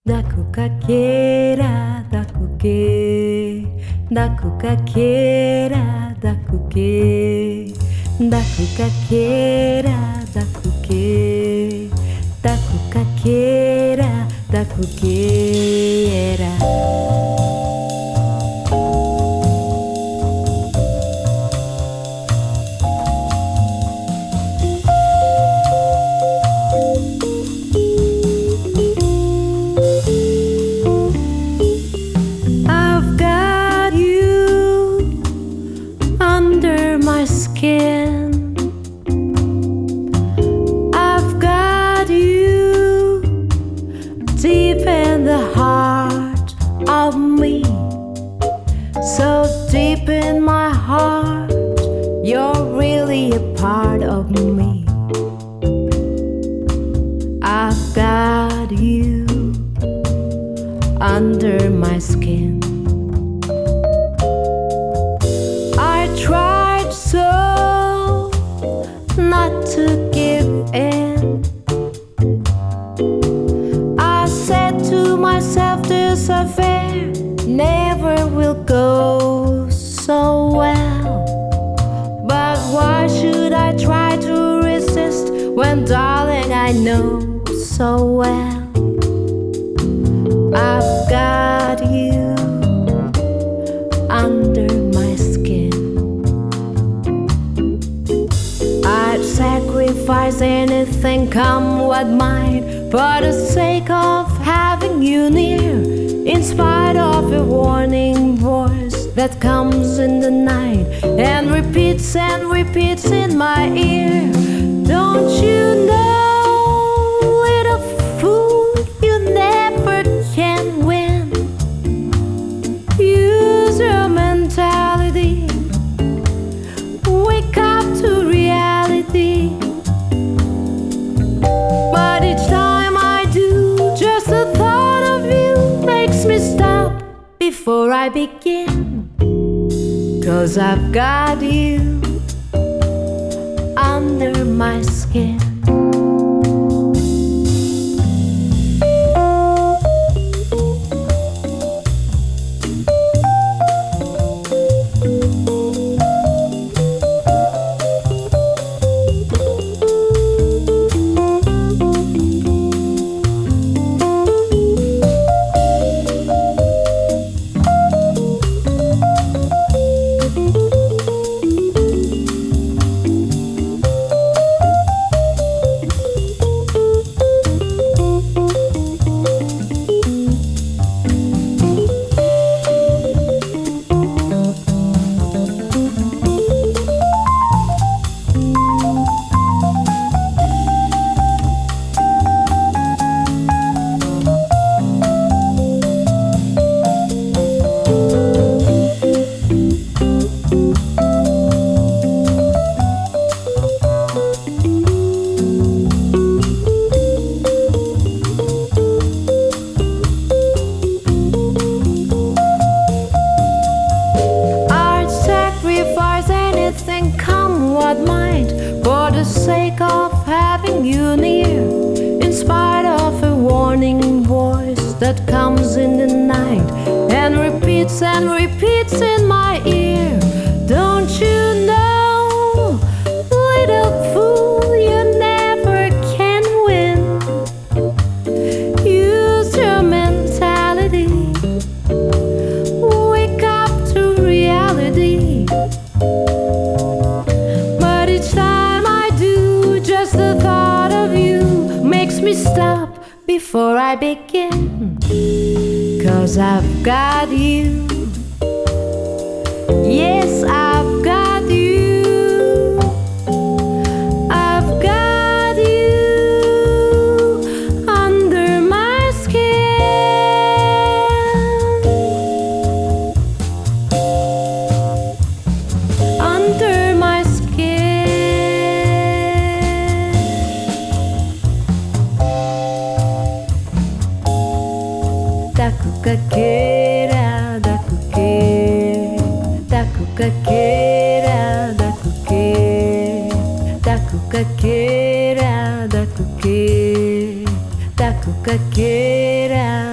I've got you under my skin. I've got you deep in the heart of me. So deep in my heart, you're really a part of me. I've got you under my skin. I tried so not to give in. I said to myself, this affair never will go so well. But why should I try to resist when, darling, I know so well I've got you under my skin. I'd sacrifice anything, come what might, for the sake of having you near. In spite of a warning voice that comes in the night and repeats in my ear. Don't you know, little fool, you never can win. Use your mentality, wake up to reality. But each time I do, just the thought of you makes me stop before I begin. 'Cause I've got you under my skin. Come what might, for the sake of having you near. In spite of a warning voice that comes in the night and repeats in my ear. Don't you know, little fool, you never can win. Use your mentality, wake up to reality. But each time I do, just the thought of you makes me stop before I begin. 'Cause I've got you. Yes, I've got you. I've got you under my skin. Under my skin. Dakukakeira, dakuke. Dakukakeira, dakuke. Dakukakeira, dakuke. Dakukakeira.